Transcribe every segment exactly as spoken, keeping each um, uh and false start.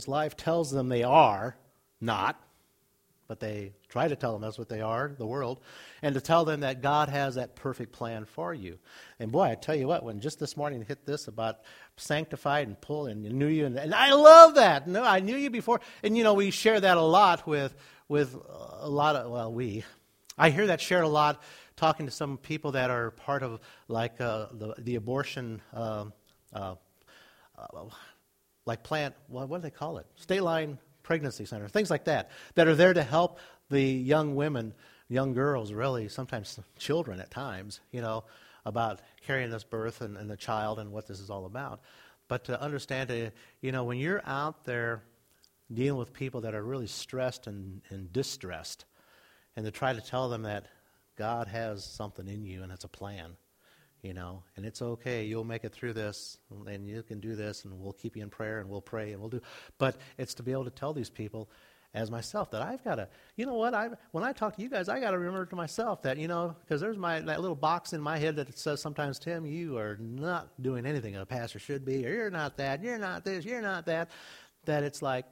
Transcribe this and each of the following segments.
life tells them they are not, but they try to tell them that's what they are, the world, and to tell them that God has that perfect plan for you. And boy, I tell you what, when just this morning hit this about sanctified and pull and knew you, and, and I love that. No, I knew you before. And, you know, we share that a lot with, with a lot of, well, we, I hear that shared a lot talking to some people that are part of, like, uh, the, the abortion, uh, uh, uh, like plant, what, what do they call it? State line pregnancy center, things like that, that are there to help the young women, young girls, really, sometimes children at times, you know, about carrying this birth and, and the child and what this is all about. But to understand, uh, you know, when you're out there dealing with people that are really stressed and, and distressed, and to try to tell them that God has something in you and it's a plan, you know, and it's okay, you'll make it through this, and you can do this, and we'll keep you in prayer, and we'll pray, and we'll do. But it's to be able to tell these people, as myself, that I've got to, you know what, I when I talk to you guys, I got to remember to myself that, you know, because there's my that little box in my head that says sometimes, Tim, you are not doing anything a pastor should be, or you're not that, you're not this, you're not that, that it's like,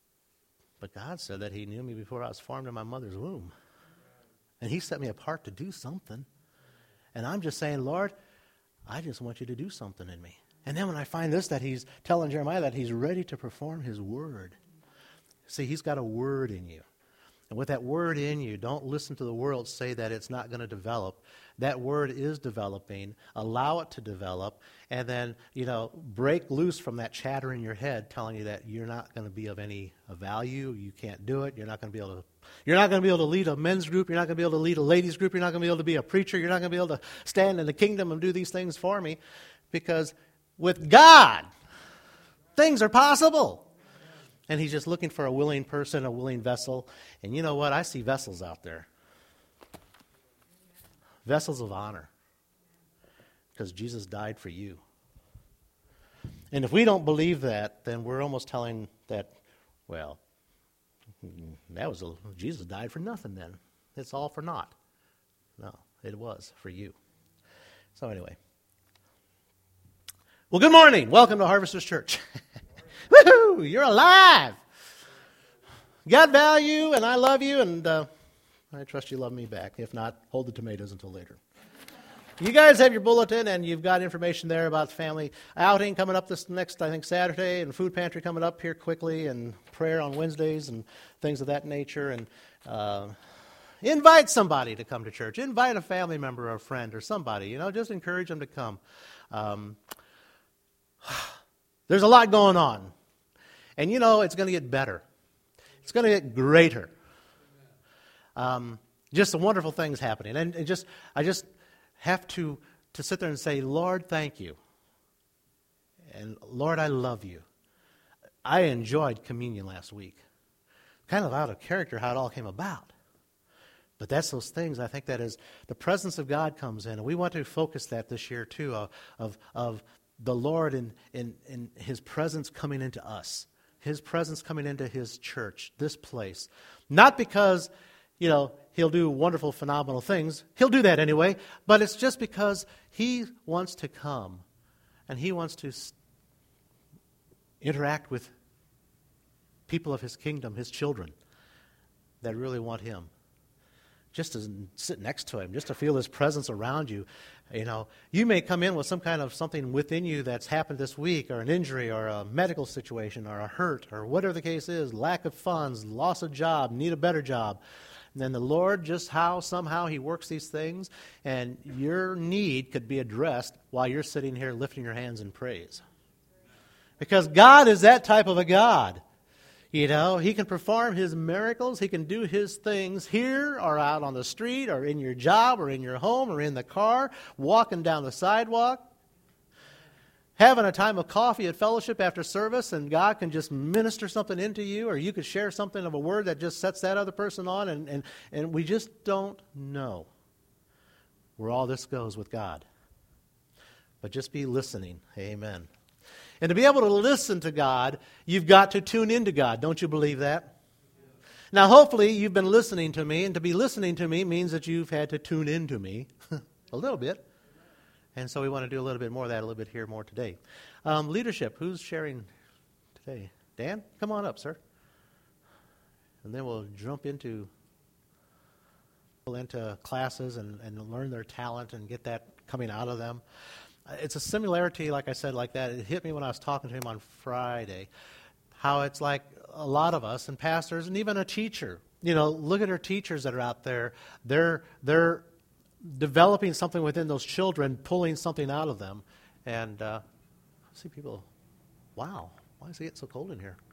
but God said that he knew me before I was formed in my mother's womb. And he set me apart to do something. And I'm just saying, Lord, I just want you to do something in me. And then when I find this, that he's telling Jeremiah that he's ready to perform his word. See, he's got a word in you. And with that word in you, don't listen to the world say that it's not going to develop. That word is developing. Allow it to develop. And then, you know, break loose from that chatter in your head telling you that you're not going to be of any value. You can't do it. You're not going to be able to You're not going to be able to lead a men's group. You're not going to be able to lead a ladies' group. You're not going to be able to be a preacher. You're not going to be able to stand in the kingdom and do these things for me. Because with God, things are possible. And he's just looking for a willing person, a willing vessel. And you know what? I see vessels out there. Vessels of honor. Because Jesus died for you. And if we don't believe that, then we're almost telling that, well, that was a, Jesus died for nothing then. It's all for naught. No, it was for you. So anyway. Well, good morning. Welcome to Harvesters Church. Woohoo! You're alive. God value, and I love you, and uh, I trust you love me back. If not, hold the tomatoes until later. You guys have your bulletin, and you've got information there about the family outing coming up this next, I think, Saturday, and food pantry coming up here quickly, and prayer on Wednesdays, and things of that nature. And uh, invite somebody to come to church. Invite a family member or a friend or somebody. You know, just encourage them to come. Um, there's a lot going on. And, you know, it's going to get better. It's going to get greater. Um, just some wonderful things happening. And, and just, I just have to, to sit there and say, Lord, thank you. And, Lord, I love you. I enjoyed communion last week. Kind of out of character how it all came about. But that's those things, I think that is, the presence of God comes in. And we want to focus that this year, too, of, of, of the Lord and in, in, in His presence coming into us. His presence coming into His church, this place. Not because, you know, He'll do wonderful, phenomenal things. He'll do that anyway. But it's just because He wants to come. And He wants to interact with people of His kingdom, His children, that really want Him. Just to sit next to Him, just to feel His presence around you. You know, you may come in with some kind of something within you that's happened this week, or an injury, or a medical situation, or a hurt, or whatever the case is, lack of funds, loss of job, need a better job. And then the Lord, just how, somehow He works these things, and your need could be addressed while you're sitting here lifting your hands in praise. Because God is that type of a God. You know, He can perform His miracles. He can do His things here or out on the street or in your job or in your home or in the car, walking down the sidewalk, having a time of coffee at fellowship after service, and God can just minister something into you, or you could share something of a word that just sets that other person on, and, and, and we just don't know where all this goes with God. But just be listening. Amen. And to be able to listen to God, you've got to tune into God. Don't you believe that? Now, hopefully, you've been listening to me, and to be listening to me means that you've had to tune into me a little bit. And so we want to do a little bit more of that, a little bit here more today. Um, leadership, who's sharing today? Dan, come on up, sir. And then we'll jump into into classes and, and learn their talent and get that coming out of them. It's a similarity, like I said, like that. It hit me when I was talking to him on Friday, how it's like a lot of us and pastors and even a teacher. You know, look at our teachers that are out there. They're they're developing something within those children, pulling something out of them. And uh, I see people, wow, why is it get so cold in here?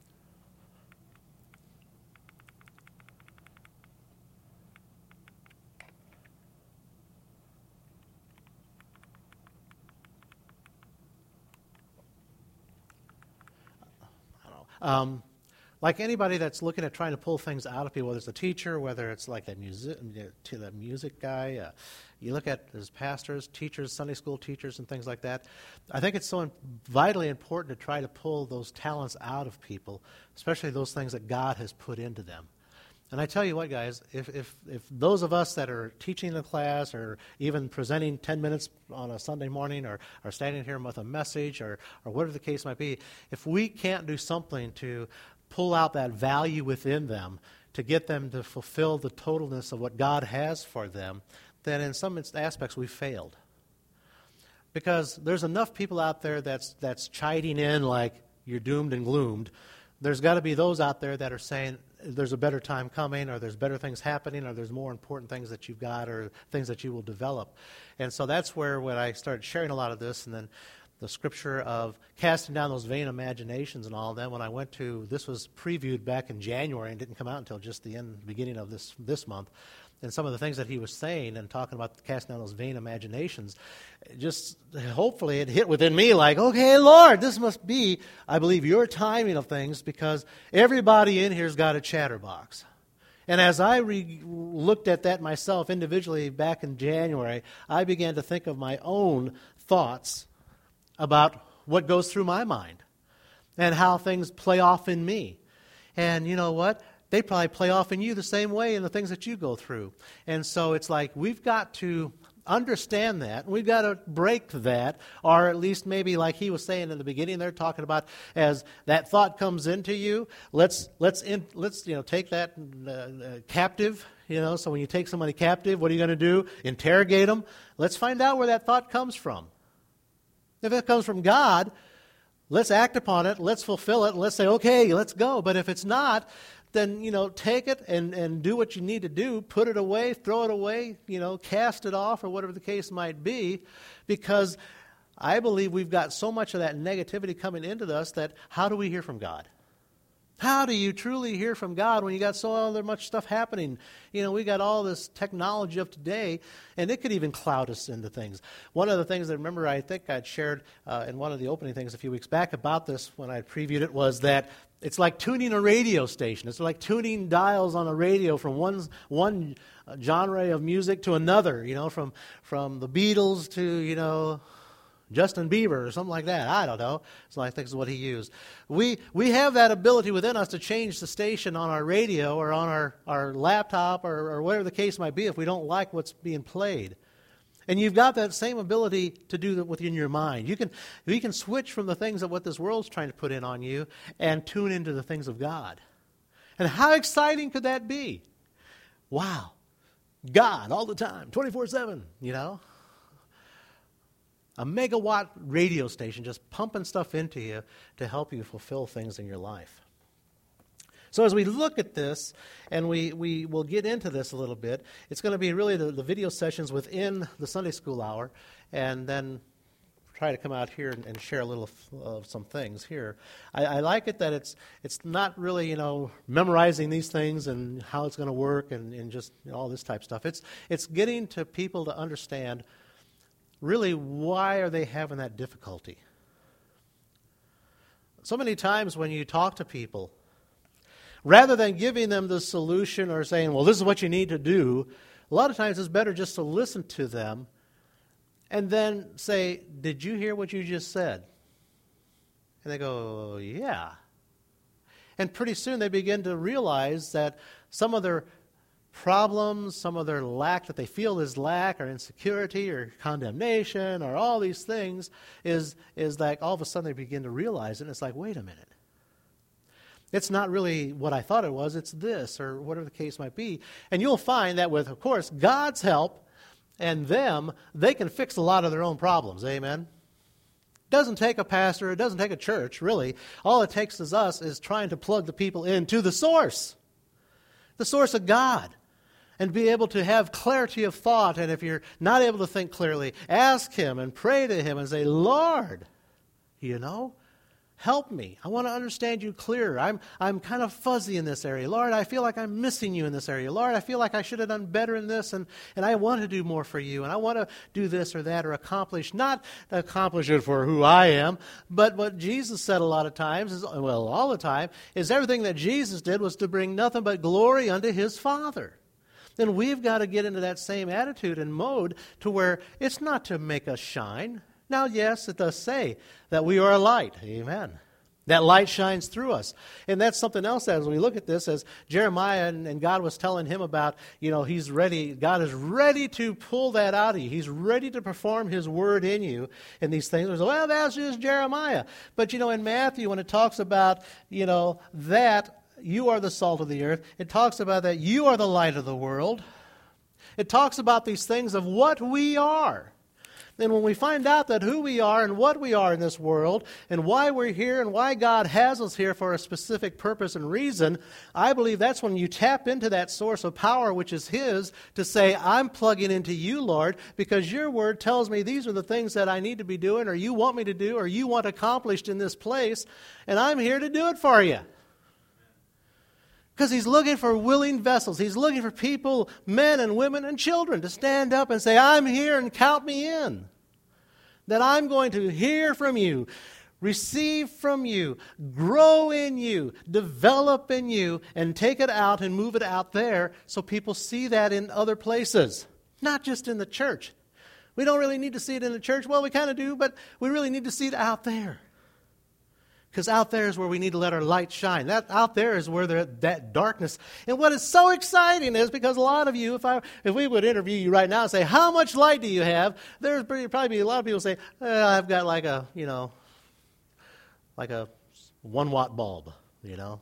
Um, like anybody that's looking at trying to pull things out of people, whether it's a teacher, whether it's like that music, to the music guy, uh, you look at as pastors, teachers, Sunday school teachers, and things like that. I think it's so in, vitally important to try to pull those talents out of people, especially those things that God has put into them. And I tell you what, guys, if, if, if those of us that are teaching the class or even presenting ten minutes on a Sunday morning or, or standing here with a message or, or whatever the case might be, if we can't do something to pull out that value within them, to get them to fulfill the totalness of what God has for them, then in some aspects we failed. Because there's enough people out there that's, that's chiding in like you're doomed and gloomed. There's got to be those out there that are saying there's a better time coming, or there's better things happening, or there's more important things that you've got, or things that you will develop. And so that's where when I started sharing a lot of this, and then the scripture of casting down those vain imaginations and all of that, when I went to, this was previewed back in January and didn't come out until just the end, beginning of this this month. And some of the things that he was saying and talking about casting down those vain imaginations, just hopefully it hit within me like, okay, Lord, this must be, I believe, your timing of things, because everybody in here's got a chatterbox. And as I re- looked at that myself individually back in January, I began to think of my own thoughts about what goes through my mind and how things play off in me. And you know what? They probably play off in you the same way in the things that you go through. And so it's like we've got to understand that. We've got to break that, or at least maybe like he was saying in the beginning, they're talking about as that thought comes into you, let's let's in, let's you know take that uh, uh, captive. You know, so when you take somebody captive, what are you going to do? Interrogate them. Let's find out where that thought comes from. If it comes from God, let's act upon it. Let's fulfill it. Let's say, okay, let's go. But if it's not, then, you know, take it and, and do what you need to do. Put it away, throw it away, you know, cast it off, or whatever the case might be, because I believe we've got so much of that negativity coming into us that how do we hear from God? How do you truly hear from God when you got so other much stuff happening? You know, we got all this technology of today, and it could even cloud us into things. One of the things that, remember, I think I'd shared uh, in one of the opening things a few weeks back about this when I previewed it, was that it's like tuning a radio station. It's like tuning dials on a radio from one one genre of music to another, you know, from, from the Beatles to, you know, Justin Bieber or something like that. I don't know. So I think is what he used. We we have that ability within us to change the station on our radio or on our, our laptop or, or whatever the case might be if we don't like what's being played. And you've got that same ability to do that within your mind. You can you can switch from the things of what this world's trying to put in on you and tune into the things of God. And how exciting could that be? Wow. God all the time, twenty-four seven, you know. A megawatt radio station just pumping stuff into you to help you fulfill things in your life. So as we look at this, and we, we will get into this a little bit, it's going to be really the, the video sessions within the Sunday school hour, and then try to come out here and, and share a little of some things here. I, I like it that it's it's not really, you know, memorizing these things and how it's going to work and, and just you know, all this type of stuff. It's it's getting to people to understand really, why are they having that difficulty? So many times when you talk to people, rather than giving them the solution or saying, well, this is what you need to do, a lot of times it's better just to listen to them and then say, did you hear what you just said? And they go, yeah. And pretty soon they begin to realize that some of their problems, some of their lack that they feel is lack or insecurity or condemnation or all these things is, is like all of a sudden they begin to realize it, and it's like, wait a minute. It's not really what I thought it was. It's this, or whatever the case might be. And you'll find that with, of course, God's help and them, they can fix a lot of their own problems. Amen? It doesn't take a pastor. It doesn't take a church, really. All it takes is us is trying to plug the people into the source, the source of God, and be able to have clarity of thought. And if you're not able to think clearly, ask Him and pray to Him and say, Lord, you know, help me. I want to understand you clearer. I'm I'm kind of fuzzy in this area. Lord, I feel like I'm missing you in this area. Lord, I feel like I should have done better in this, and, and I want to do more for you, and I want to do this or that or accomplish, not accomplish it for who I am, but what Jesus said a lot of times, is, well, all the time, is everything that Jesus did was to bring nothing but glory unto His Father. Then we've got to get into that same attitude and mode to where it's not to make us shine. Now, yes, it does say that we are a light. Amen. That light shines through us. And that's something else as we look at this, as Jeremiah and, and God was telling him about, you know, he's ready, God is ready to pull that out of you. He's ready to perform His word in you and these things. Well, that's just Jeremiah. But, you know, in Matthew, when it talks about, you know, that you are the salt of the earth, it talks about that you are the light of the world. It talks about these things of what we are. Then when we find out that who we are and what we are in this world and why we're here and why God has us here for a specific purpose and reason, I believe that's when you tap into that source of power, which is His, to say, I'm plugging into you, Lord, because your word tells me these are the things that I need to be doing, or you want me to do, or you want accomplished in this place, and I'm here to do it for you. Because He's looking for willing vessels. He's looking for people, men and women and children, to stand up and say, I'm here and count me in. That I'm going to hear from you, receive from you, grow in you, develop in you, and take it out and move it out there so people see that in other places, not just in the church. We don't really need to see it in the church. Well, we kind of do, but we really need to see it out there. Because out there is where we need to let our light shine. That out there is where there, that darkness. And what is so exciting is because a lot of you, if I if we would interview you right now and say, how much light do you have? There's pretty, probably be a lot of people say, eh, I've got like a, you know, like a one watt bulb, you know.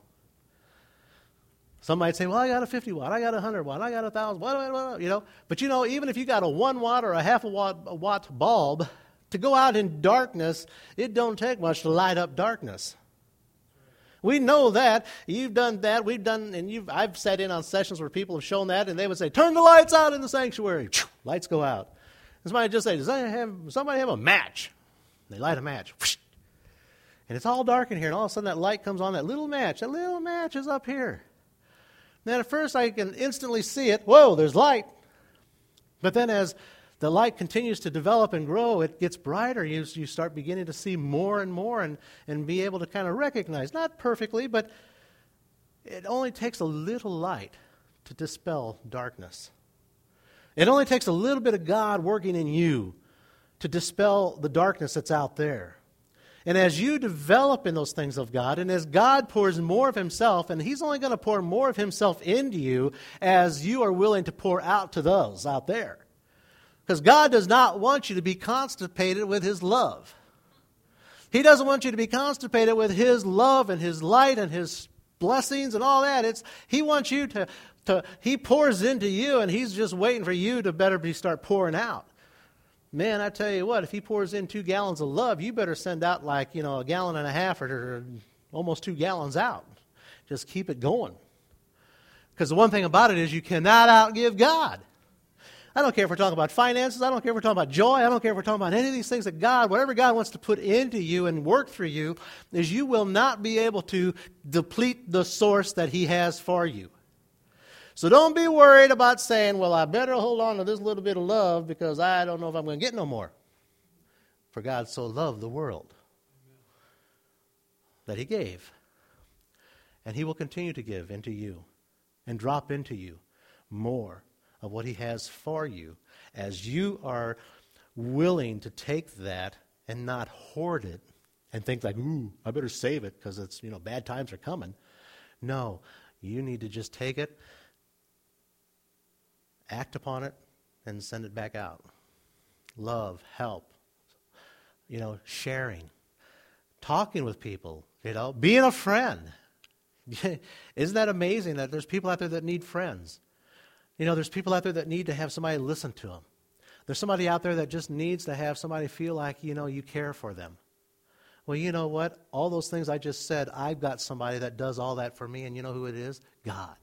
Some might say, well, I got a fifty watt, I got a one hundred watt, I got a one thousand watt, you know. But you know, even if you got a one watt or a half a watt, a watt bulb, to go out in darkness, it don't take much to light up darkness. We know that. You've done that. We've done, and you've, I've sat in on sessions where people have shown that, and they would say, turn the lights out in the sanctuary. Lights go out. And somebody just say, does somebody have, somebody have a match? They light a match. And it's all dark in here, and all of a sudden that light comes on, that little match. That little match is up here. Then at first I can instantly see it. Whoa, there's light. But then as the light continues to develop and grow, it gets brighter. You, you start beginning to see more and more and, and be able to kind of recognize, not perfectly, but it only takes a little light to dispel darkness. It only takes a little bit of God working in you to dispel the darkness that's out there. And as you develop in those things of God, and as God pours more of Himself, and He's only going to pour more of Himself into you as you are willing to pour out to those out there. Because God does not want you to be constipated with His love. He doesn't want you to be constipated with His love and His light and His blessings and all that. It's He wants you to, to He pours into you, and He's just waiting for you to better be start pouring out. Man, I tell you what, if He pours in two gallons of love, you better send out like, you know, a gallon and a half or, or almost two gallons out. Just keep it going. Because the one thing about it is you cannot outgive God. I don't care if we're talking about finances. I don't care if we're talking about joy. I don't care if we're talking about any of these things that God, whatever God wants to put into you and work through you, is you will not be able to deplete the source that He has for you. So don't be worried about saying, well, I better hold on to this little bit of love because I don't know if I'm going to get no more. For God so loved the world that He gave. And He will continue to give into you and drop into you more of what He has for you as you are willing to take that and not hoard it and think like, ooh, I better save it because it's, you know, bad times are coming. No, you need to just take it, act upon it, and send it back out. Love, help, you know, sharing, talking with people, you know, being a friend. Isn't that amazing that there's people out there that need friends? You know, there's people out there that need to have somebody listen to them. There's somebody out there that just needs to have somebody feel like, you know, you care for them. Well, you know what? All those things I just said, I've got somebody that does all that for me, and you know who it is? God.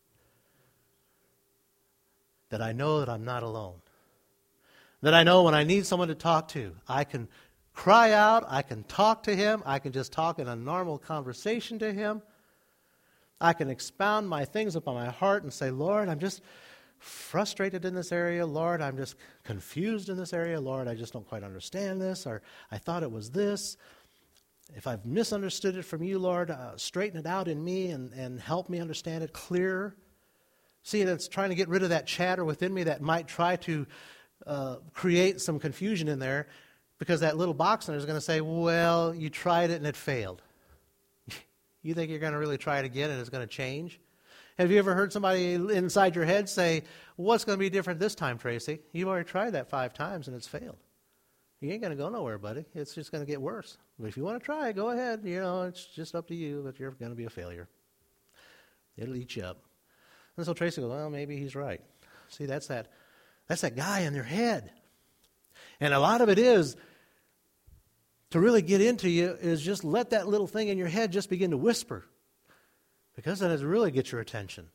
That I know that I'm not alone. That I know when I need someone to talk to, I can cry out, I can talk to him, I can just talk in a normal conversation to him. I can expound my things upon my heart and say, Lord, I'm just frustrated in this area. Lord, I'm just confused in this area. Lord, I just don't quite understand this, or I thought it was this. If I've misunderstood it from you, Lord, uh, straighten it out in me and, and help me understand it clearer. See, it's trying to get rid of that chatter within me that might try to uh, create some confusion in there, because that little box in there is going to say, well, you tried it and it failed. You think you're going to really try it again and it's going to change? Have you ever heard somebody inside your head say, what's going to be different this time, Tracy? You've already tried that five times and it's failed. You ain't going to go nowhere, buddy. It's just going to get worse. But if you want to try, go ahead. You know, it's just up to you, but you're going to be a failure. It'll eat you up. And so Tracy goes, well, maybe he's right. See, that's that, that's that guy in their head. And a lot of it is, to really get into you, is just let that little thing in your head just begin to whisper. Because then it really gets your attention.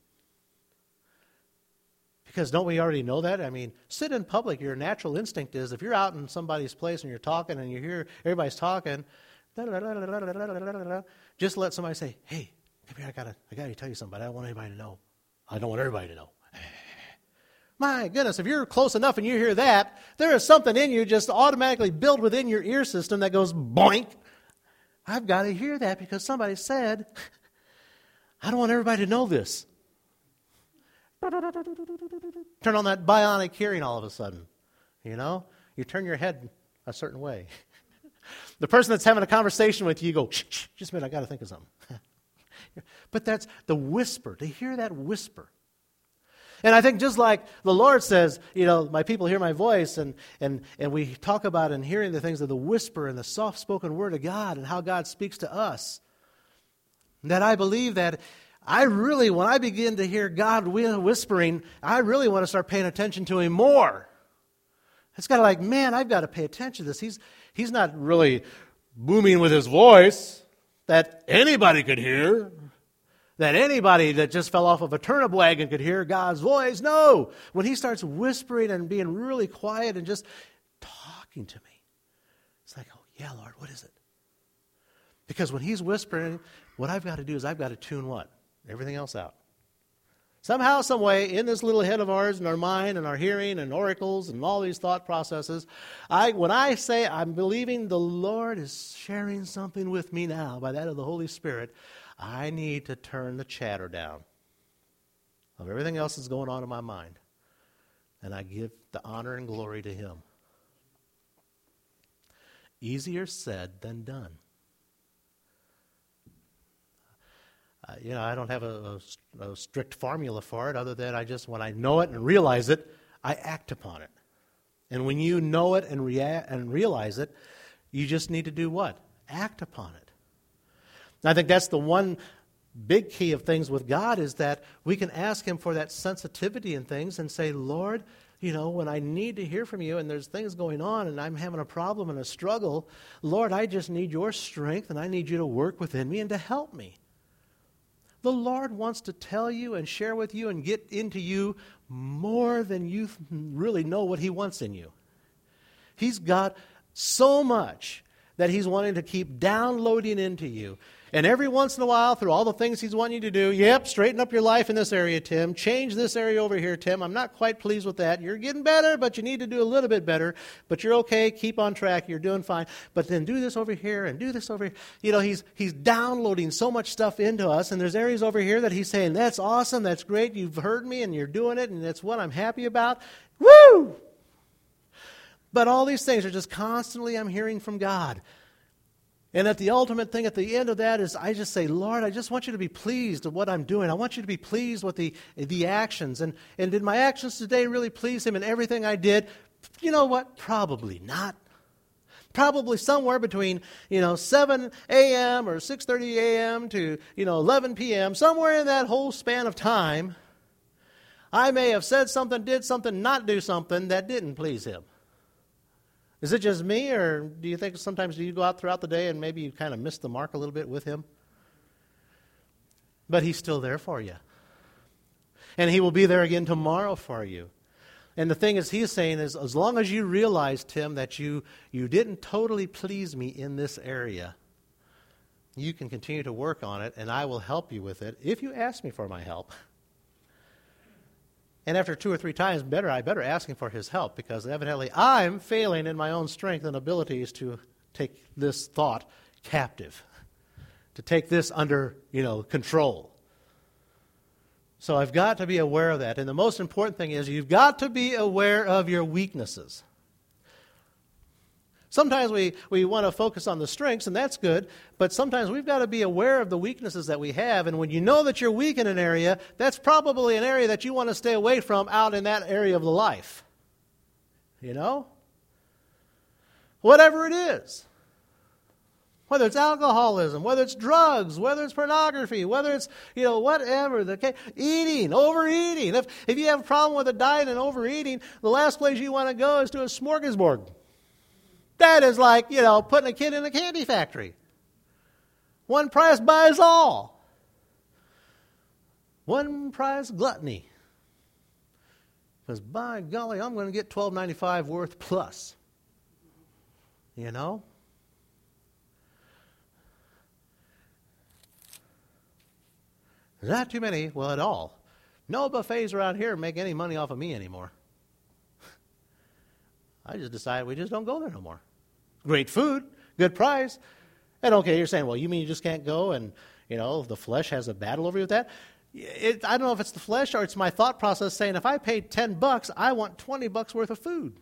Because don't we already know that? I mean, sit in public, your natural instinct is, if you're out in somebody's place and you're talking and you hear everybody's talking, just let somebody say, hey, come here, I gotta, I gotta tell you something, but I don't want anybody to know. I don't want everybody to know. My goodness, if you're close enough and you hear that, there is something in you just automatically built within your ear system that goes boink. I've got to hear that because somebody said, I don't want everybody to know this. Turn on that bionic hearing all of a sudden. You know, you turn your head a certain way. The person that's having a conversation with you, you go, shh, shh, just a minute, I got to think of something. But that's the whisper, to hear that whisper. And I think just like the Lord says, you know, my people hear my voice, and, and, and we talk about and hearing the things of the whisper and the soft-spoken word of God and how God speaks to us, that I believe that I really, when I begin to hear God whispering, I really want to start paying attention to Him more. It's kind of like, man, I've got to pay attention to this. He's, he's not really booming with His voice that anybody could hear. That anybody that just fell off of a turnip wagon could hear God's voice. No. When He starts whispering and being really quiet and just talking to me, it's like, oh, yeah, Lord, what is it? Because when He's whispering, what I've got to do is I've got to tune what? Everything else out. Somehow, some way, in this little head of ours and our mind and our hearing and oracles and all these thought processes, I, when I say I'm believing the Lord is sharing something with me now by that of the Holy Spirit, I need to turn the chatter down of everything else that's going on in my mind. And I give the honor and glory to Him. Easier said than done. Uh, you know, I don't have a, a, a strict formula for it other than I just, when I know it and realize it, I act upon it. And when you know it and, rea- and realize it, you just need to do what? Act upon it. And I think that's the one big key of things with God, is that we can ask Him for that sensitivity in things and say, Lord, you know, when I need to hear from you and there's things going on and I'm having a problem and a struggle, Lord, I just need your strength and I need you to work within me and to help me. The Lord wants to tell you and share with you and get into you more than you really know what He wants in you. He's got so much that He's wanting to keep downloading into you. And every once in a while, through all the things He's wanting you to do, yep, straighten up your life in this area, Tim. Change this area over here, Tim. I'm not quite pleased with that. You're getting better, but you need to do a little bit better. But you're okay. Keep on track. You're doing fine. But then do this over here and do this over here. You know, He's He's downloading so much stuff into us. And there's areas over here that He's saying, that's awesome. That's great. You've heard me and you're doing it. And that's what I'm happy about. Woo! But all these things are just constantly, I'm hearing from God. And at the ultimate thing at the end of that is I just say, Lord, I just want you to be pleased with what I'm doing. I want you to be pleased with the, the actions. And, and did my actions today really please Him in everything I did? You know what? Probably not. Probably somewhere between, you know, seven a.m. or six thirty a.m. to, you know, eleven p.m., somewhere in that whole span of time, I may have said something, did something, not do something that didn't please him. Is it just me, or do you think sometimes do you go out throughout the day and maybe you kind of miss the mark a little bit with him? But he's still there for you. And he will be there again tomorrow for you. And the thing is, he's saying is, as long as you realize, Tim, that you, you didn't totally please me in this area, you can continue to work on it, and I will help you with it if you ask me for my help. And after two or three times, better I better ask him for his help, because evidently I'm failing in my own strength and abilities to take this thought captive, to take this under, you know, control. So I've got to be aware of that. And the most important thing is you've got to be aware of your weaknesses. Sometimes we, we want to focus on the strengths, and that's good, but sometimes we've got to be aware of the weaknesses that we have. And when you know that you're weak in an area, that's probably an area that you want to stay away from out in that area of the life. You know? Whatever it is. Whether it's alcoholism, whether it's drugs, whether it's pornography, whether it's, you know, whatever, the case, eating, overeating. If, if you have a problem with a diet and overeating, the last place you want to go is to a smorgasbord. That is like, you know, putting a kid in a candy factory. One price buys all. One price gluttony. Because by golly, I'm going to get twelve ninety-five worth plus. You know? There's not too many, well, at all. No buffets around here make any money off of me anymore. I just decided we just don't go there no more. Great food, good price. And okay, you're saying, well, you mean you just can't go and, you know, the flesh has a battle over you with that? It, I don't know if it's the flesh or it's my thought process saying if I paid ten bucks, I want twenty bucks worth of food.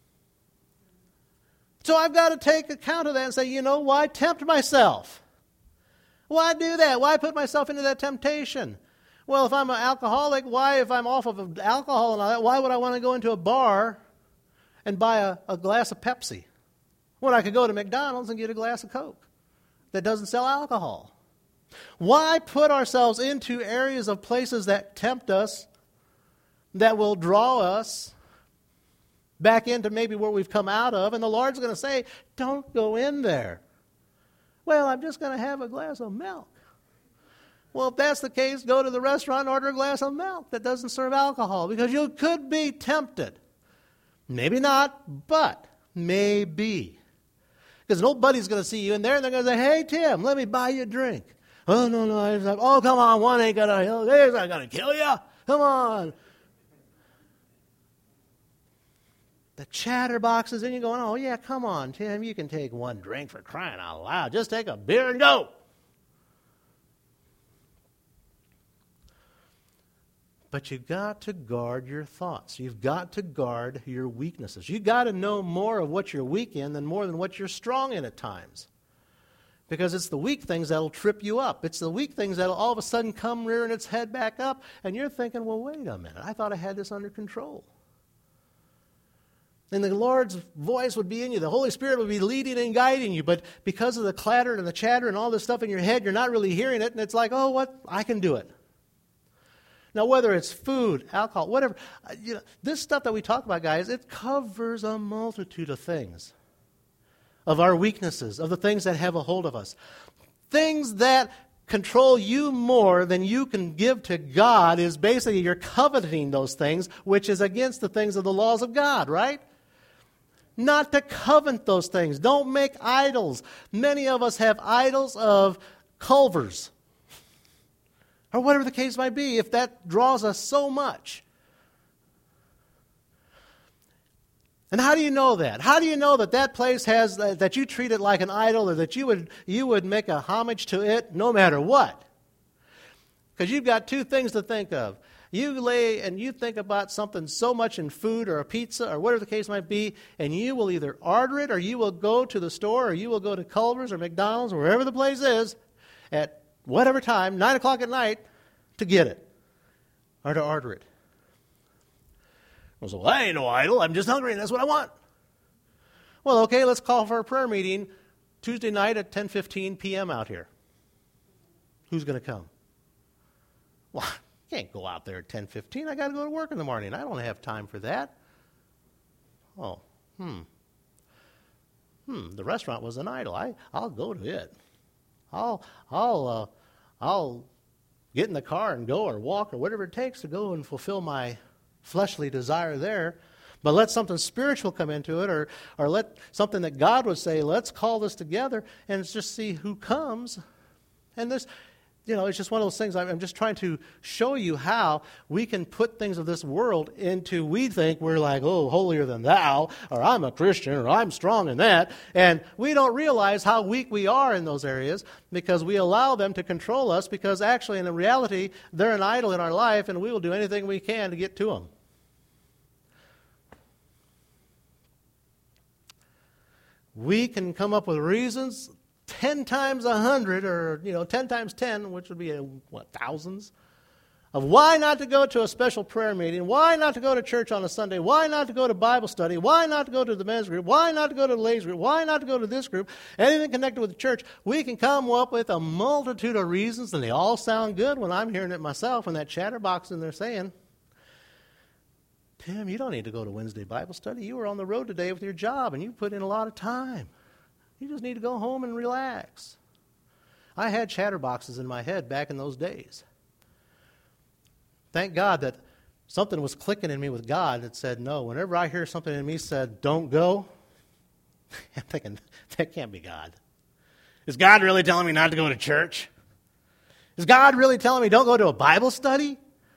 So I've got to take account of that and say, you know, why tempt myself? Why do that? Why put myself into that temptation? Well, if I'm an alcoholic, why, if I'm off of alcohol and all that, why would I want to go into a bar and buy a, a glass of Pepsi when I could go to McDonald's and get a glass of Coke that doesn't sell alcohol? Why put ourselves into areas of places that tempt us, that will draw us back into maybe where we've come out of, and the Lord's going to say, don't go in there. Well, I'm just going to have a glass of milk. Well, if that's the case, go to the restaurant and order a glass of milk that doesn't serve alcohol, because you could be tempted. Maybe not, but maybe. Because nobody's going to see you in there and they're going to say, hey, Tim, let me buy you a drink. Oh, no, no. I like, oh, come on, one ain't going to kill you. Come on. The chatterboxes, and you're going, oh, yeah, come on, Tim, you can take one drink for crying out loud. Just take a beer and go. But you've got to guard your thoughts. You've got to guard your weaknesses. You've got to know more of what you're weak in than more than what you're strong in at times. Because it's the weak things that'll trip you up. It's the weak things that'll all of a sudden come rearing its head back up, and you're thinking, well, wait a minute, I thought I had this under control. And the Lord's voice would be in you. The Holy Spirit would be leading and guiding you. But because of the clatter and the chatter and all this stuff in your head, you're not really hearing it. And it's like, oh, what? I can do it. Now, whether it's food, alcohol, whatever, you know, this stuff that we talk about, guys, it covers a multitude of things. Of our weaknesses, of the things that have a hold of us. Things that control you more than you can give to God is basically you're coveting those things, which is against the things of the laws of God, right? Not to covet those things. Don't make idols. Many of us have idols of Culver's, or whatever the case might be, if that draws us so much. And how do you know that? How do you know that that place has, uh, that you treat it like an idol, or that you would you would make a homage to it no matter what? Because you've got two things to think of. You lay and you think about something so much in food or a pizza or whatever the case might be, and you will either order it or you will go to the store or you will go to Culver's or McDonald's or wherever the place is at whatever time, nine o'clock at night, to get it or to order it. I was like, well, I ain't no idol. I'm just hungry and that's what I want. Well, okay, let's call for a prayer meeting Tuesday night at ten fifteen p.m. out here. Who's going to come? Well, I can't go out there at ten fifteen. I got to go to work in the morning. I don't have time for that. Oh, hmm. Hmm, the restaurant was an idol. I, I'll go to it. I'll, I'll, uh, I'll get in the car and go or walk or whatever it takes to go and fulfill my fleshly desire there. But let something spiritual come into it, or, or let something that God would say, let's call this together and just see who comes. And this, you know, it's just one of those things. I'm just trying to show you how we can put things of this world into, we think we're like, oh, holier than thou, or I'm a Christian, or I'm strong in that. And we don't realize how weak we are in those areas because we allow them to control us, because actually in the reality, they're an idol in our life, and we will do anything we can to get to them. We can come up with reasons ten times a hundred, or, you know, ten times ten, which would be, a, what, thousands, of why not to go to a special prayer meeting, why not to go to church on a Sunday, why not to go to Bible study, why not to go to the men's group, why not to go to the ladies group, why not to go to this group, anything connected with the church. We can come up with a multitude of reasons, and they all sound good when I'm hearing it myself, and that chatterbox in there saying, Tim, you don't need to go to Wednesday Bible study. You were on the road today with your job, and you put in a lot of time. You just need to go home and relax. I had chatterboxes in my head back in those days. Thank God that something was clicking in me with God that said no. Whenever I hear something in me said, don't go, I'm thinking, that can't be God. Is God really telling me not to go to church? Is God really telling me don't go to a Bible study?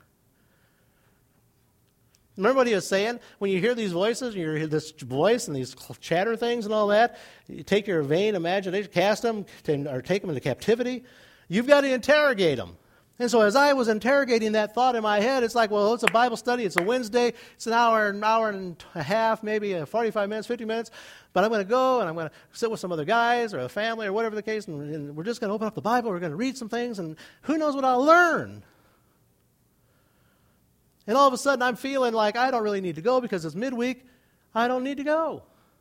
Remember what he was saying? When you hear these voices, you hear this voice and these chatter things and all that, you take your vain imagination, cast them, to, or take them into captivity. You've got to interrogate them. And so as I was interrogating that thought in my head, it's like, well, it's a Bible study, it's a Wednesday, it's an hour, an hour and a half, maybe forty-five minutes, fifty minutes, but I'm going to go and I'm going to sit with some other guys or a family or whatever the case, and, and we're just going to open up the Bible, we're going to read some things, and who knows what I'll learn. And all of a sudden, I'm feeling like I don't really need to go because it's midweek. I don't need to go.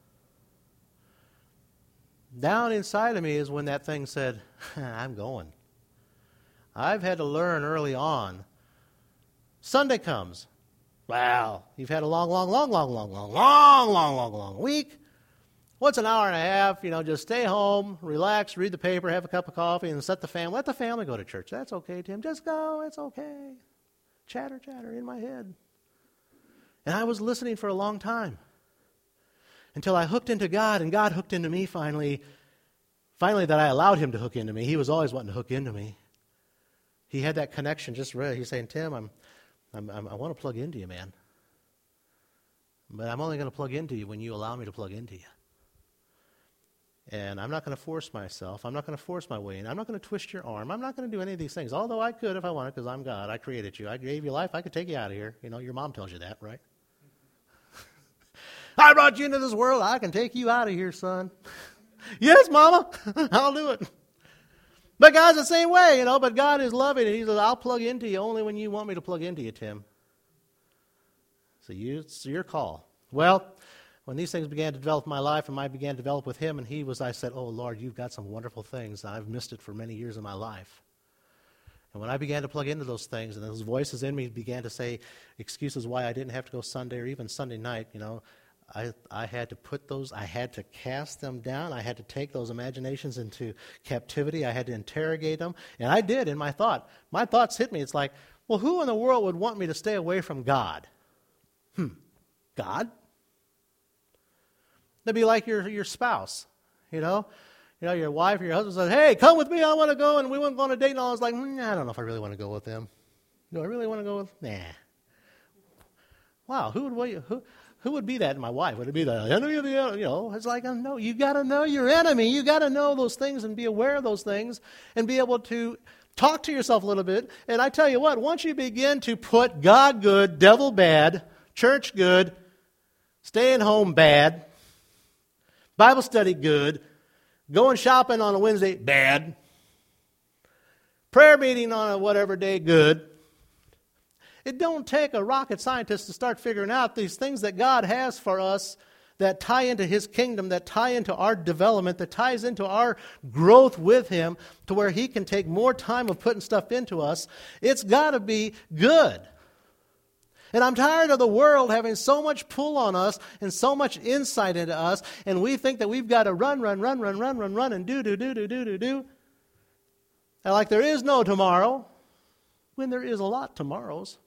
Down inside of me is when that thing said, I'm going. I've had to learn early on. Sunday comes. Wow, you've had a long, long, long, long, long, long, long, long, long, long week. What's an hour and a half? You know, just stay home, relax, read the paper, have a cup of coffee, and set the family. Let the family go to church. That's okay, Tim. Just go. It's okay. Chatter, chatter in my head. And I was listening for a long time until I hooked into God, and God hooked into me finally. Finally, that I allowed him to hook into me. He was always wanting to hook into me. He had that connection just right. He's saying, Tim, I'm, I'm, I'm, I want to plug into you, man. But I'm only going to plug into you when you allow me to plug into you. And I'm not going to force myself. I'm not going to force my way in. I'm not going to twist your arm. I'm not going to do any of these things, although I could if I wanted, because I'm God. I created you. I gave you life. I could take you out of here. You know, your mom tells you that, right? I brought you into this world. I can take you out of here, son. Yes, Mama. I'll do it. But God's the same way, you know, but God is loving, and he says, I'll plug into you only when you want me to plug into you, Tim. So you, it's your call. Well, when these things began to develop in my life, and I began to develop with him, and he was, I said, oh, Lord, you've got some wonderful things. I've missed it for many years of my life. And when I began to plug into those things, and those voices in me began to say excuses why I didn't have to go Sunday or even Sunday night, you know, I, I had to put those, I had to cast them down. I had to take those imaginations into captivity. I had to interrogate them. And I did in my thought. My thoughts hit me. It's like, well, who in the world would want me to stay away from God? Hmm, God? That'd be like your your spouse, you know? You know, your wife or your husband says, hey, come with me, I want to go, and we went on a date, and I was like, mm, I don't know if I really want to go with them. Do I really want to go with, nah. Wow, who would who who would be that in my wife? Would it be the enemy of the enemy? You know, it's like, no, you got to know your enemy. You got to know those things and be aware of those things and be able to talk to yourself a little bit. And I tell you what, once you begin to put God good, devil bad, church good, staying home bad, Bible study good, going shopping on a Wednesday bad, prayer meeting on a whatever day good. It don't take a rocket scientist to start figuring out these things that God has for us that tie into His kingdom, that tie into our development, that ties into our growth with Him to where He can take more time of putting stuff into us, it's got to be good. And I'm tired of the world having so much pull on us and so much insight into us, and we think that we've got to run, run, run, run, run, run, run, and do, do, do, do, do, do, do. And like there is no tomorrow, when there is a lot tomorrows.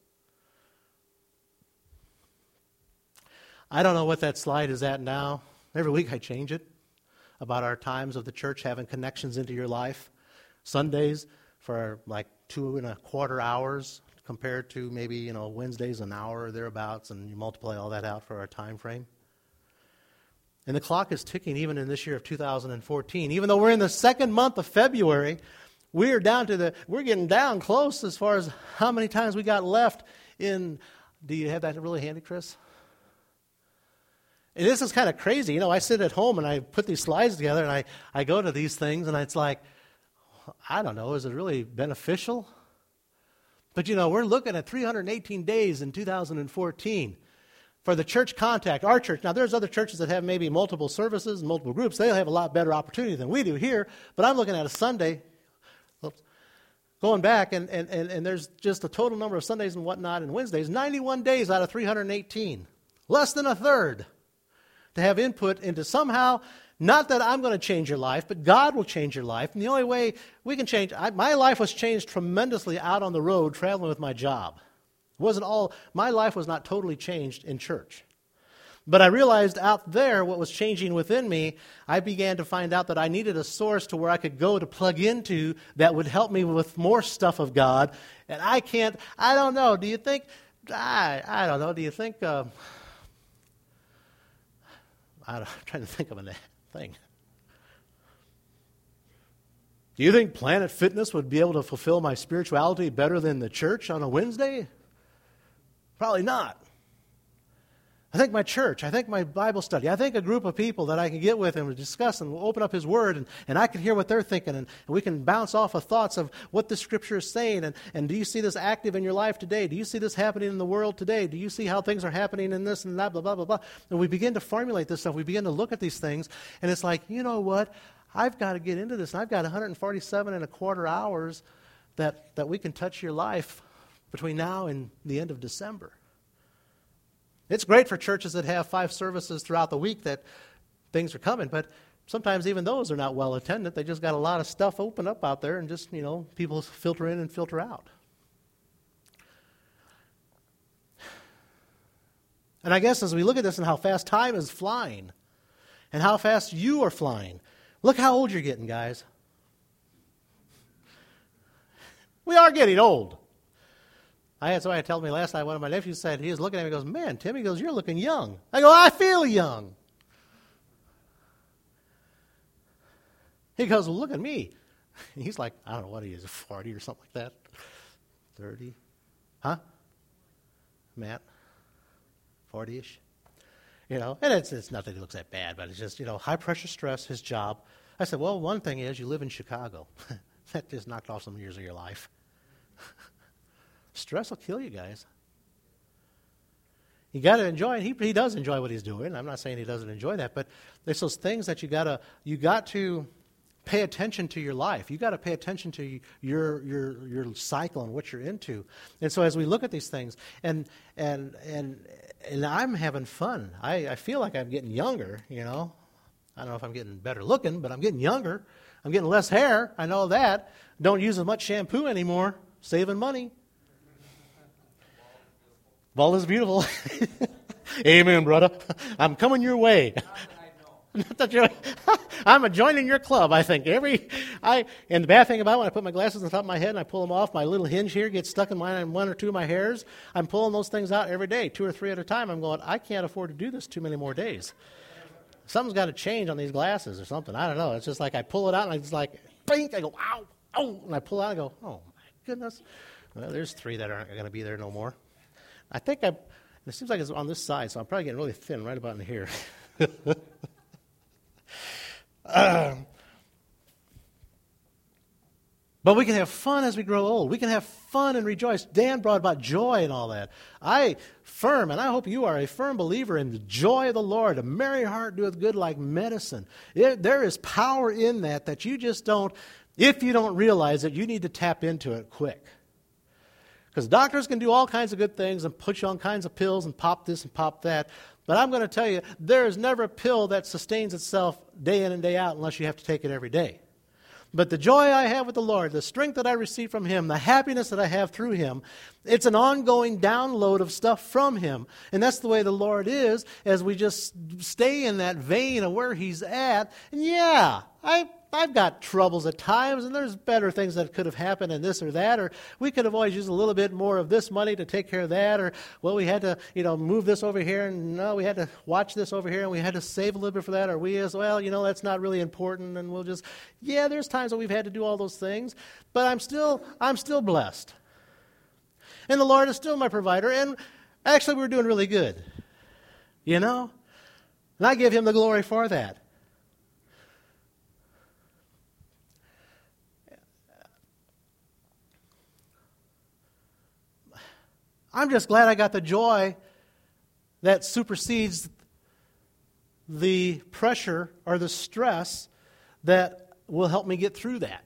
I don't know what that slide is at now. Every week I change it about our times of the church having connections into your life. Sundays for like two and a quarter hours compared to maybe, you know, Wednesdays an hour or thereabouts, and you multiply all that out for our time frame. And the clock is ticking even in this year of two thousand fourteen. Even though we're in the second month of February, we are down to the, we're getting down close as far as how many times we got left in, do you have that really handy, Chris? And this is kind of crazy. You know, I sit at home and I put these slides together and I, I go to these things and it's like, I don't know, is it really beneficial? But, you know, we're looking at three hundred eighteen days in two thousand fourteen for the church contact, our church. Now, there's other churches that have maybe multiple services, multiple groups. They'll have a lot better opportunity than we do here. But I'm looking at a Sunday, oops, going back, and, and, and, and there's just a total number of Sundays and whatnot and Wednesdays, ninety-one days out of three hundred eighteen. Less than a third to have input into somehow, not that I'm going to change your life, but God will change your life. And the only way we can change, I, my life was changed tremendously out on the road traveling with my job. It wasn't all, my life was not totally changed in church. But I realized out there what was changing within me. I began to find out that I needed a source to where I could go to plug into that would help me with more stuff of God. And I can't, I don't know, do you think, I, I don't know, do you think, uh, I'm trying to think of a thing. Do you think Planet Fitness would be able to fulfill my spirituality better than the church on a Wednesday? Probably not. I think my church, I think my Bible study, I think a group of people that I can get with and discuss and open up His Word, and, and I can hear what they're thinking, and, and we can bounce off of thoughts of what the Scripture is saying, and, and do you see this active in your life today? Do you see this happening in the world today? Do you see how things are happening in this and that, blah, blah, blah, blah? And we begin to formulate this stuff. We begin to look at these things, and it's like, you know what? I've got to get into this, and I've got one hundred forty-seven and a quarter hours that, that we can touch your life between now and the end of December. It's great for churches that have five services throughout the week that things are coming, but sometimes even those are not well attended. They just got a lot of stuff open up out there and just, you know, people filter in and filter out. And I guess as we look at this and how fast time is flying and how fast you are flying, look how old you're getting, guys. We are getting old. I had somebody tell me last night, one of my nephews said, he was looking at me and goes, man, Tim, he goes, you're looking young. I go, I feel young. He goes, well, look at me. He's like, I don't know what he is, forty or something like that. thirty. Huh? Matt? forty-ish. You know, and it's, it's not that he looks that bad, but it's just, you know, high pressure stress, his job. I said, well, one thing is you live in Chicago. That just knocked off some years of your life. Stress will kill you guys. You got to enjoy it. He, he does enjoy what he's doing. I'm not saying he doesn't enjoy that, but there's those things that you got to you got to pay attention to your life. You got to pay attention to your your your cycle and what you're into. And so as we look at these things, and and and and I'm having fun. I, I feel like I'm getting younger. You know, I don't know if I'm getting better looking, but I'm getting younger. I'm getting less hair. I know that. Don't use as much shampoo anymore. Saving money. Bald is beautiful. Amen, brother. I'm coming your way. Not that you're, I'm joining your club, I think. Every, I, and the bad thing about it, when I put my glasses on top of my head and I pull them off, my little hinge here gets stuck in mine, one or two of my hairs. I'm pulling those things out every day, two or three at a time. I'm going, I can't afford to do this too many more days. Something's got to change on these glasses or something. I don't know. It's just like I pull it out and I just like, bink, I go, ow, ow, and I pull it out and I go, oh, my goodness. Well, there's three that aren't going to be there no more. I think I, it seems like it's on this side, so I'm probably getting really thin right about in here. um, But we can have fun as we grow old. We can have fun and rejoice. Dan brought about joy and all that. I firm, and I hope you are a firm believer in the joy of the Lord. A merry heart doeth good like medicine. It, there is power in that that you just don't, if you don't realize it, you need to tap into it quick. Because doctors can do all kinds of good things and put you on kinds of pills and pop this and pop that. But I'm going to tell you, there is never a pill that sustains itself day in and day out unless you have to take it every day. But the joy I have with the Lord, the strength that I receive from Him, the happiness that I have through Him, it's an ongoing download of stuff from Him. And that's the way the Lord is, as we just stay in that vein of where He's at. And yeah, I, I've got troubles at times, and there's better things that could have happened in this or that, or we could have always used a little bit more of this money to take care of that, or, well, we had to, you know, move this over here, and no, we had to watch this over here, and we had to save a little bit for that, or we as well, you know, that's not really important, and we'll just, yeah, there's times that we've had to do all those things, but I'm still, I'm still blessed. And the Lord is still my provider, and actually we're doing really good, you know, and I give Him the glory for that. I'm just glad I got the joy that supersedes the pressure or the stress that will help me get through that.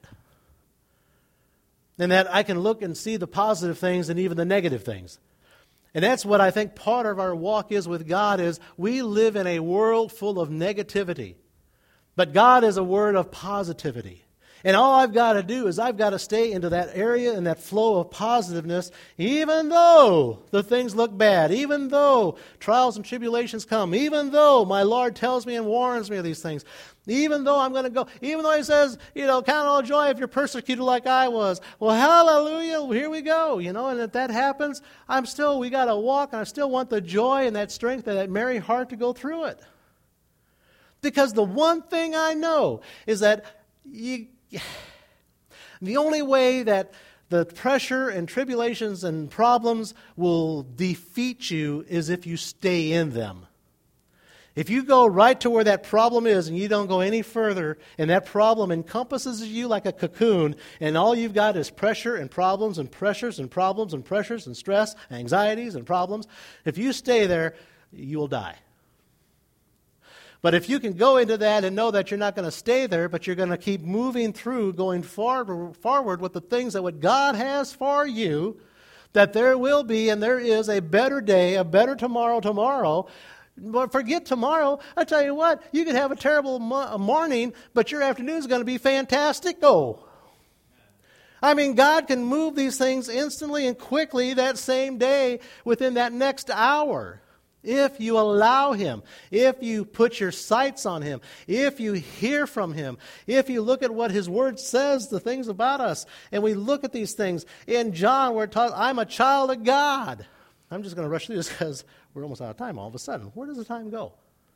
And that I can look and see the positive things and even the negative things. And that's what I think part of our walk is with God is we live in a world full of negativity. But God is a word of positivity. And all I've got to do is I've got to stay into that area and that flow of positiveness, even though the things look bad, even though trials and tribulations come, even though my Lord tells me and warns me of these things, even though I'm going to go, even though He says, you know, count all joy if you're persecuted like I was. Well, hallelujah, here we go, you know, and if that happens, I'm still, we got to walk, and I still want the joy and that strength and that merry heart to go through it. Because the one thing I know is that you, the only way that the pressure and tribulations and problems will defeat you is if you stay in them. If you go right to where that problem is and you don't go any further, and that problem encompasses you like a cocoon, and all you've got is pressure and problems and pressures and problems and pressures and stress and anxieties and problems, if you stay there, you will die. But if you can go into that and know that you're not going to stay there, but you're going to keep moving through, going forward, forward with the things that what God has for you, that there will be and there is a better day, a better tomorrow tomorrow. But forget tomorrow. I tell you what, you could have a terrible mo- morning, but your afternoon is going to be fantastic. Oh. I mean, God can move these things instantly and quickly that same day within that next hour. If you allow Him, if you put your sights on Him, if you hear from Him, if you look at what His Word says, the things about us, and we look at these things. In John, we're taught, I'm a child of God. I'm just going to rush through this because we're almost out of time all of a sudden. Where does the time go?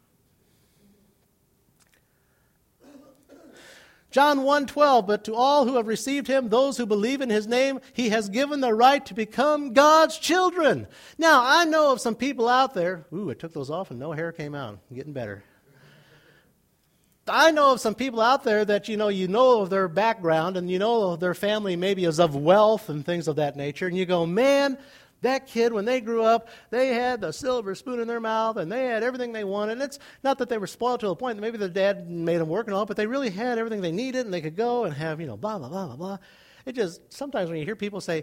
John one twelve, but to all who have received Him, those who believe in His name, He has given the right to become God's children. Now, I know of some people out there, ooh, I took those off and no hair came out. I'm getting better. I know of some people out there that, you know, you know of their background and you know their family maybe is of wealth and things of that nature, and you go, man, that kid, when they grew up, they had the silver spoon in their mouth, and they had everything they wanted. And it's not that they were spoiled to the point that maybe their dad made them work and all, but they really had everything they needed, and they could go and have, you know, blah, blah, blah, blah, blah. It just, sometimes when you hear people say,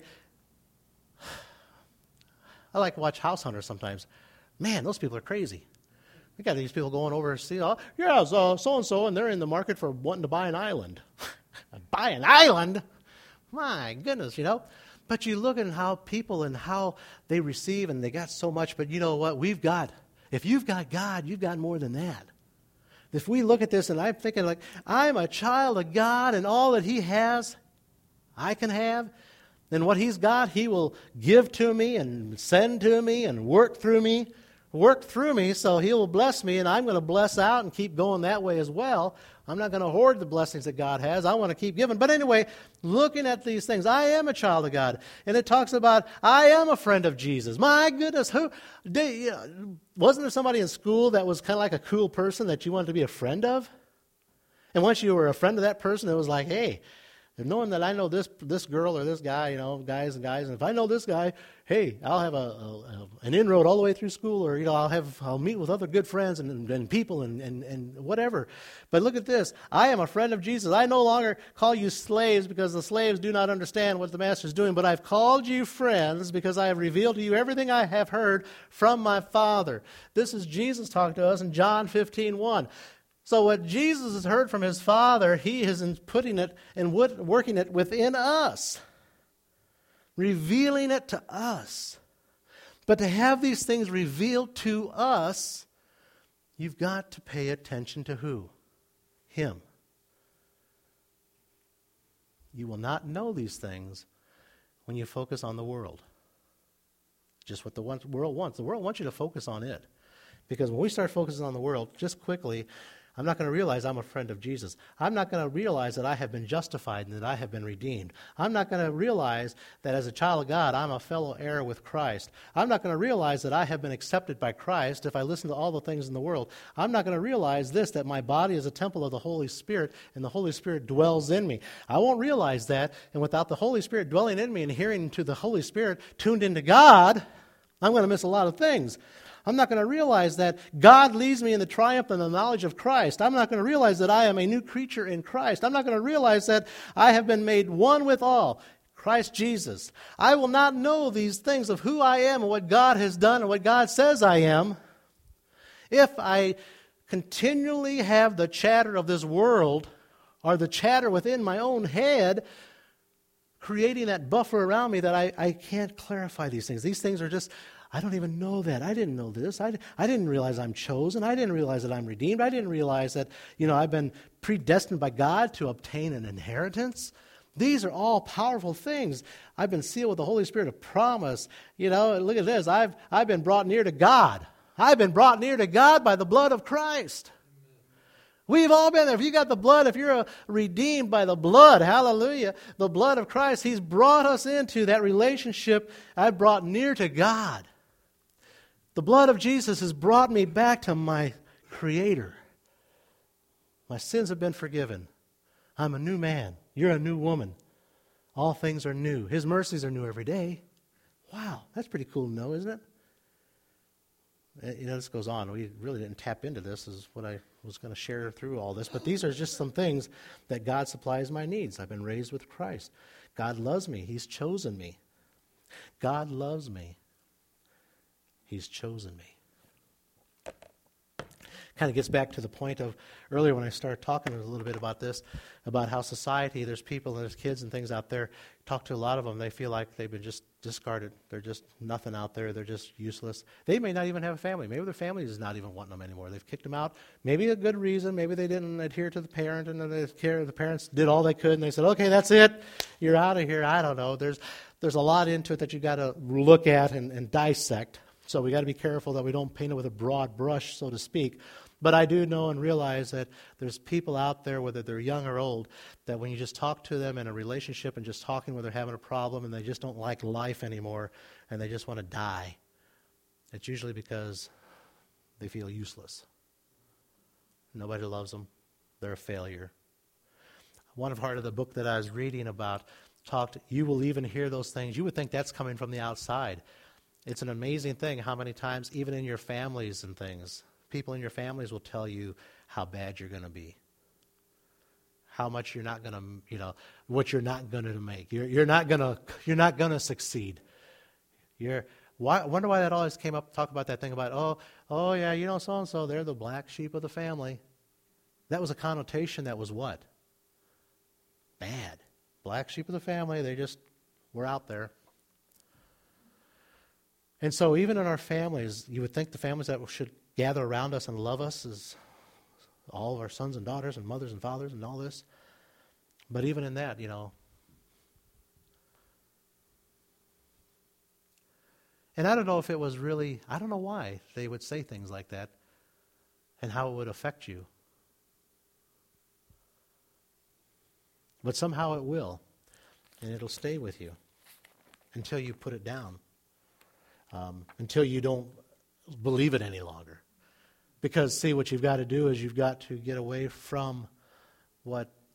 I like to watch House Hunters sometimes. Man, those people are crazy. We got these people going over, see, oh, yeah, so, so-and-so, and they're in the market for wanting to buy an island. Buy an island? My goodness, you know. But you look at how people and how they receive, and they got so much. But you know what? We've got, if you've got God, you've got more than that. If we look at this, and I'm thinking like, I'm a child of God, and all that He has, I can have. And what He's got, He will give to me and send to me and work through me. Work through me, so He will bless me, and I'm going to bless out and keep going that way as well. I'm not going to hoard the blessings that God has. I want to keep giving. But anyway, looking at these things, I am a child of God. And it talks about, I am a friend of Jesus. My goodness, who did, you know, wasn't there somebody in school that was kind of like a cool person that you wanted to be a friend of? And once you were a friend of that person, it was like, hey, And knowing that I know this this girl or this guy, you know, guys and guys, and if I know this guy, hey, I'll have a, a, a an inroad all the way through school, or you know, I'll have I'll meet with other good friends and, and, and people and, and, and whatever. But look at this. I am a friend of Jesus. I no longer call you slaves because the slaves do not understand what the master is doing, but I've called you friends because I have revealed to you everything I have heard from my Father. This is Jesus talking to us in John fifteen one. So what Jesus has heard from his Father, he is putting it and working it within us, revealing it to us. But to have these things revealed to us, you've got to pay attention to who? Him. You will not know these things when you focus on the world. Just what the world wants. The world wants you to focus on it. Because when we start focusing on the world, just quickly, I'm not going to realize I'm a friend of Jesus. I'm not going to realize that I have been justified and that I have been redeemed. I'm not going to realize that as a child of God, I'm a fellow heir with Christ. I'm not going to realize that I have been accepted by Christ if I listen to all the things in the world. I'm not going to realize this, that my body is a temple of the Holy Spirit and the Holy Spirit dwells in me. I won't realize that, and without the Holy Spirit dwelling in me and hearing to the Holy Spirit tuned into God, I'm going to miss a lot of things. I'm not going to realize that God leads me in the triumph and the knowledge of Christ. I'm not going to realize that I am a new creature in Christ. I'm not going to realize that I have been made one with all, Christ Jesus. I will not know these things of who I am and what God has done and what God says I am if I continually have the chatter of this world or the chatter within my own head creating that buffer around me that I, I can't clarify these things. These things are just... I don't even know that. I didn't know this. I, I didn't realize I'm chosen. I didn't realize that I'm redeemed. I didn't realize that, you know, I've been predestined by God to obtain an inheritance. These are all powerful things. I've been sealed with the Holy Spirit of promise. You know, look at this. I've, I've been brought near to God. I've been brought near to God by the blood of Christ. We've all been there. If you got the blood, if you're redeemed by the blood, hallelujah, the blood of Christ, He's brought us into that relationship. I've brought near to God. The blood of Jesus has brought me back to my Creator. My sins have been forgiven. I'm a new man. You're a new woman. All things are new. His mercies are new every day. Wow, that's pretty cool to know, isn't it? You know, this goes on. We really didn't tap into this, is what I was going to share through all this. But these are just some things that God supplies my needs. I've been raised with Christ. God loves me. He's chosen me. God loves me. He's chosen me. Kind of gets back to the point of earlier when I started talking a little bit about this, about how society, there's people and there's kids and things out there, talk to a lot of them, they feel like they've been just discarded. They're just nothing out there. They're just useless. They may not even have a family. Maybe their family is not even wanting them anymore. They've kicked them out. Maybe a good reason. Maybe they didn't adhere to the parent and the parents did all they could and they said, okay, that's it. You're out of here. I don't know. There's there's a lot into it that you've got to look at and, and dissect. So we got to be careful that we don't paint it with a broad brush, so to speak. But I do know and realize that there's people out there, whether they're young or old, that when you just talk to them in a relationship and just talking where they're having a problem and they just don't like life anymore and they just want to die, it's usually because they feel useless. Nobody loves them. They're a failure. One part of the book that I was reading about talked, you will even hear those things. You would think that's coming from the outside. It's an amazing thing how many times, even in your families and things, people in your families will tell you how bad you're going to be, how much you're not going to, you know, what you're not going to make. You're you're not going to you're not going to succeed. You're. Why? I wonder why that always came up. Talk about that thing about oh oh yeah, you know, so and so, they're the black sheep of the family. That was a connotation that was what? Bad. Black sheep of the family. They just were out there. And so even in our families, you would think the families that should gather around us and love us is all of our sons and daughters and mothers and fathers and all this. But even in that, you know. And I don't know if it was really, I don't know why they would say things like that and how it would affect you. But somehow it will. And it'll stay with you until you put it down. Um, until you don't believe it any longer. Because, see, what you've got to do is you've got to get away from what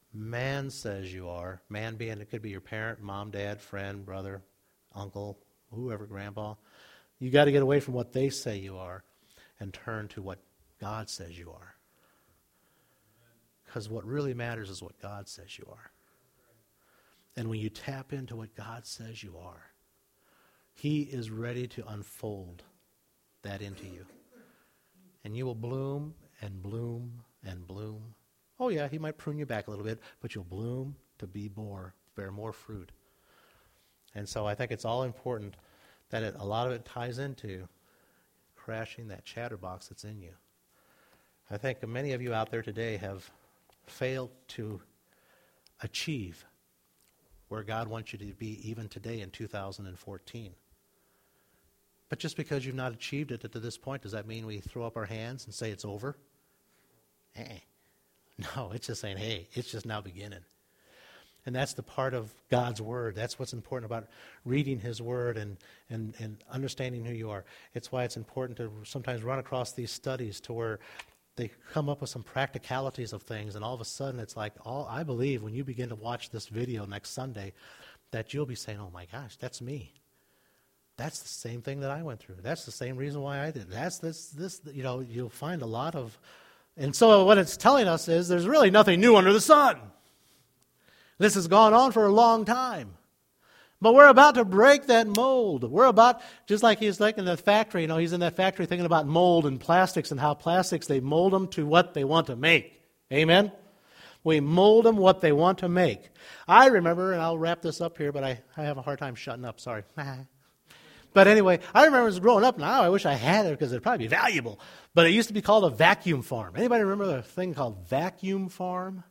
man says you are. Man being, it could be your parent, mom, dad, friend, brother, uncle, whoever, grandpa. You got to get away from what they say you are and turn to what God says you are. Because what really matters is what God says you are. And when you tap into what God says you are, He is ready to unfold that into you. And you will bloom and bloom and bloom. Oh yeah, He might prune you back a little bit, but you'll bloom to be more, bear more fruit. And so I think it's all important that it, a lot of it ties into crashing that chatterbox that's in you. I think many of you out there today have failed to achieve where God wants you to be even today in two thousand fourteen. But just because you've not achieved it to this point, does that mean we throw up our hands and say it's over? Eh. No, it's just saying, hey, it's just now beginning. And that's the part of God's Word. That's what's important about reading His Word and, and, and understanding who you are. It's why it's important to sometimes run across these studies to where they come up with some practicalities of things, and all of a sudden it's like, all I believe when you begin to watch this video next Sunday, that you'll be saying, oh my gosh, that's me. That's the same thing that I went through. That's the same reason why I did it. That's this, this, you know, you'll find a lot of, and so what it's telling us is there's really nothing new under the sun. This has gone on for a long time. But we're about to break that mold. We're about, just like he's like in the factory, you know, he's in that factory thinking about mold and plastics and how plastics, they mold them to what they want to make. Amen? We mold them what they want to make. I remember, and I'll wrap this up here, but I, I have a hard time shutting up, sorry. But anyway, I remember as growing up, now I wish I had it because it'd probably be valuable. But it used to be called a vacuum farm. Anybody remember the thing called vacuum farm?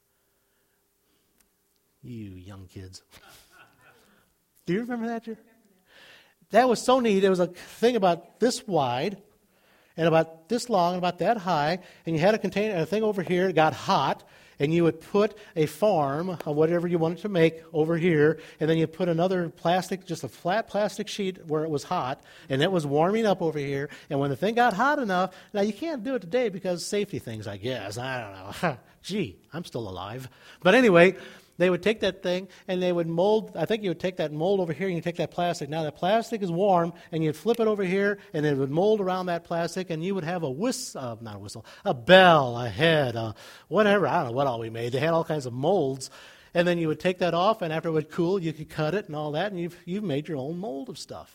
You young kids. Do you remember that, Jer? That was so neat. It was a thing about this wide and about this long and about that high, and you had a container, a thing over here. It got hot, and you would put a farm of whatever you wanted to make over here, and then you put another plastic, just a flat plastic sheet where it was hot, and it was warming up over here. And when the thing got hot enough, now you can't do it today because safety things, I guess. I don't know. Gee, I'm still alive. But anyway, they would take that thing and they would mold, I think you would take that mold over here and you take that plastic. Now that plastic is warm and you'd flip it over here and it would mold around that plastic and you would have a whistle, uh, not a whistle, a bell, a head, uh, whatever, I don't know what all we made. They had all kinds of molds. And then you would take that off and after it would cool, you could cut it and all that and you've, you've made your own mold of stuff.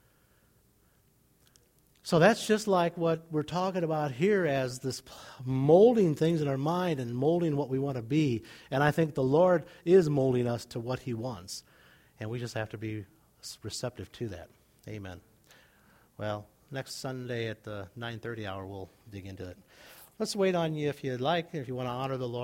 So that's just like what we're talking about here as this molding things in our mind and molding what we want to be. And I think the Lord is molding us to what He wants. And we just have to be receptive to that. Amen. Well, next Sunday at the nine thirty hour, we'll dig into it. Let's wait on you if you'd like, if you want to honor the Lord.